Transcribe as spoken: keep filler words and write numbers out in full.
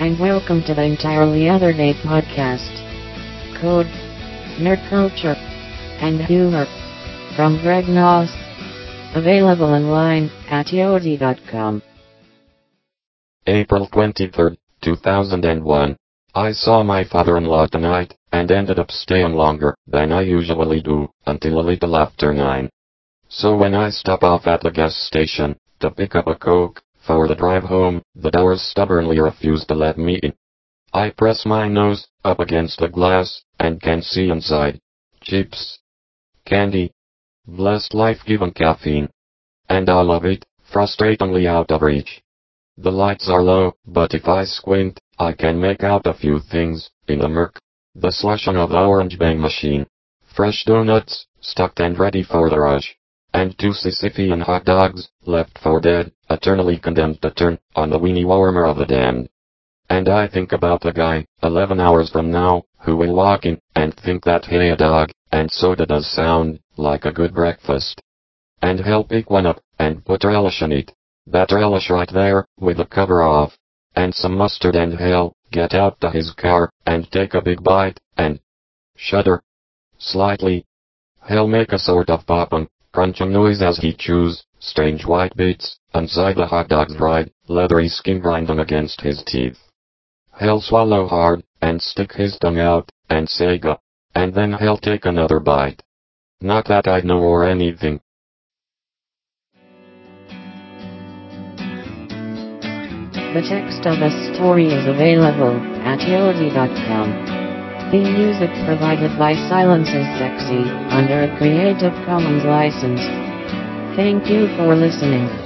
and welcome to the Entirely Other Day podcast. Code, nerd culture, and humor from Greg Noss. Available online at yodi dot com. April twenty-third, two thousand one. I saw my father-in-law tonight, and ended up staying longer than I usually do, until a little after nine. So when I stop off at the gas station to pick up a Coke for the drive home, the doors stubbornly refuse to let me in. I press my nose up against the glass, and can see inside. Chips. Candy. Blessed life-giving caffeine. And all of it, frustratingly out of reach. The lights are low, but if I squint, I can make out a few things in the murk. The slushing of the orange bang machine. Fresh donuts, stuffed and ready for the rush. And two Sisyphean hot dogs, left for dead, eternally condemned to turn on the weenie warmer of the damned. And I think about the guy, eleven hours from now, who will walk in, and think that hey a dog, and soda does sound like a good breakfast. And he'll pick one up, and put relish in it. That relish right there, with the cover off. And some mustard, and he'll get out to his car, and take a big bite, and shudder. Slightly. He'll make a sort of popping, crunching noise as he chews strange white bits inside the hot dog's dried, leathery skin grinding against his teeth. He'll swallow hard, and stick his tongue out, and say "Gah," and then he'll take another bite. Not that I'd know or anything. The text of this story is available at yodi dot com. Theme music provided by Silence is Sexy, under a Creative Commons license. Thank you for listening.